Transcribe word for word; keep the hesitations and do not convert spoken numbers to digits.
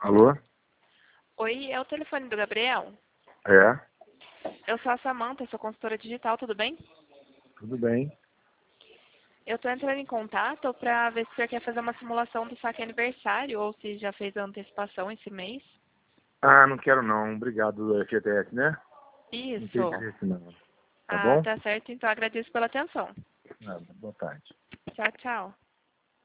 Alô? Oi, é o telefone do Gabriel? É, Eu sou a Samanta, sou consultora digital, tudo bem? tudo bem. Eu tô entrando em contato para ver se você quer fazer uma simulação do saque aniversário ou se já fez a antecipação esse mês. Ah, não quero não. Obrigado, F G T S, né? Não tem Isso. interesse não. Tá Ah, bom? tá certo, então agradeço pela atenção. Nada, boa tarde. Tchau, tchau.